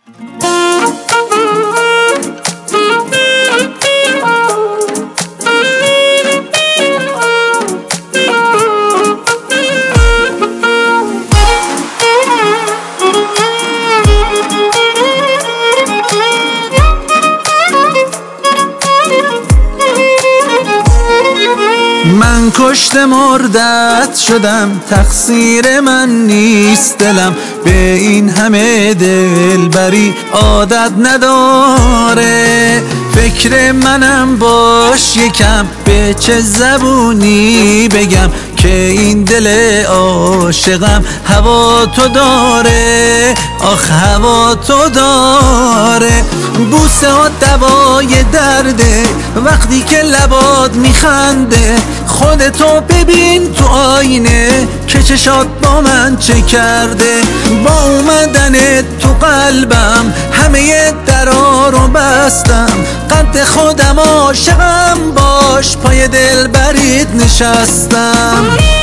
من کشته مردت شدم، تقصیر من نیست، دلم به این همه دلبری عادت نداره. فکر منم باش یکم، به چه زبونی بگم که این دل عاشقم هوا تو داره، آخ هوا تو داره. بوسه ها دوای درده وقتی که لبات میخنده، خودتو ببین تو آینه که چشات با من چه کرده. با اومدن تو قلبم همه درا رو بستم، قد خودم عاشقم باش، پای دل برید نشستم.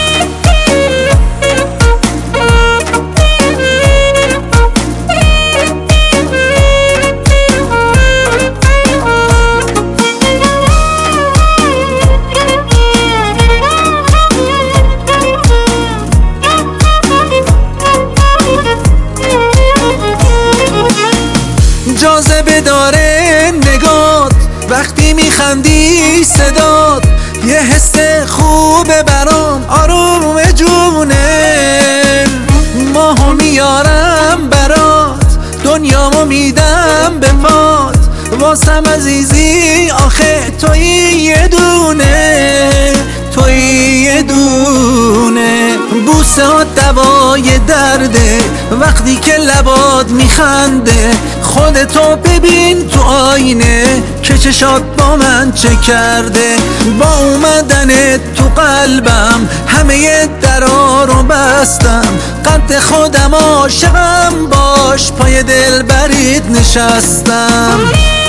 جاذبه داره نگات وقتی میخندی، صدات یه حس خوبه برام، آروم جونه. ماهو میارم برات، دنیامو میدم به پات، واسم عزیزی آخه توی یه دونه، توی یه دونه. بوسه ها دوای درده وقتی که لبات میخنده، خودتو ببین تو آینه که چشات با من چه کرده. با اومدن تو قلبم همه درا رو بستم، قد خودم عاشقم باش، پای دل برید نشستم.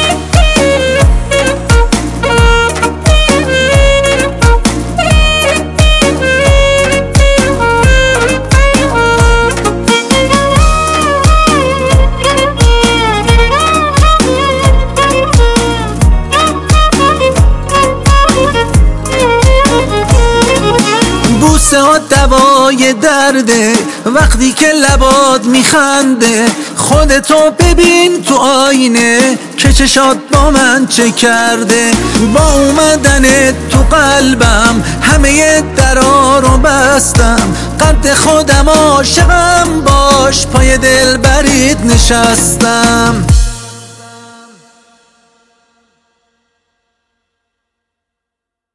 بوسه ها دوای درده وقتی که لبات میخنده، خودتو ببین تو آینه که چشات با من چه کرده. با اومدن تو قلبم همه درا رو بستم، قد خودم عاشقم باش، پای دل برید نشستم.